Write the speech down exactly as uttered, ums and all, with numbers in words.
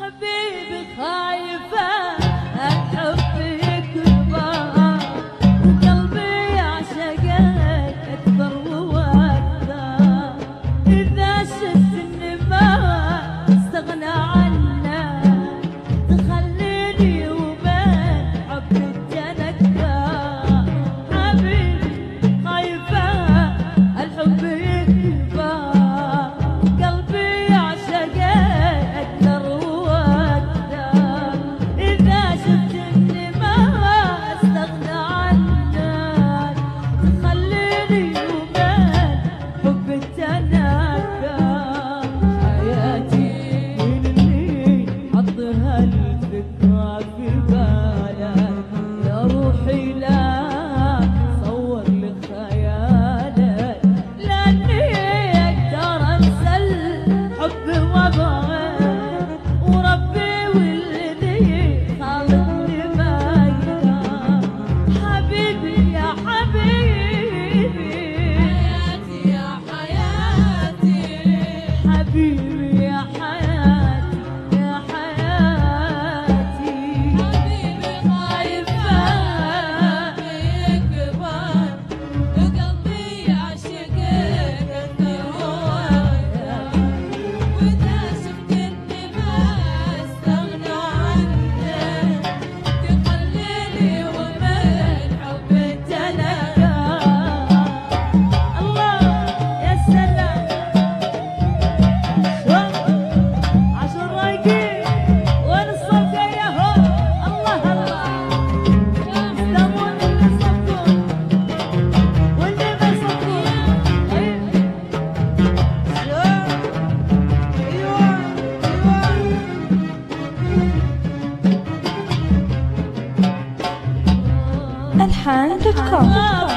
حبيبي خايفة الحب يكبر وقلبي يعشقك أكثر وأكثر. إذا شفت إني ما استغنى عنك تخليني وبين حبك تنكر. حبيبي خايفة الحب يكبر قلبي يعشقك أكثر وأكثر. إذا شفت إني ما استغنى عنك تخليني وبين حبك تنكر. حياتي من اللي حطها الفكرة في بالك يا روحي لا صور لي خيالك لأني أقدر أنسى الحب وأبغى وربي والذي خالقني ما يقدر. حبيبي يا حبيبي حياتي يا حياتي حبيبي يا حياتي يا حياتي. حبيبي خايفة يكبر قلبي يعشقك أكثر وأكثر. وإذا شفت إني ما استغنى عنك تخليني وبين حبك تنكر. الله يا سلام عشر رايقين وين الصوت ياهو. الله الله يسلمون اللي صفون واللي ما صفون. ألحان دوت كوم.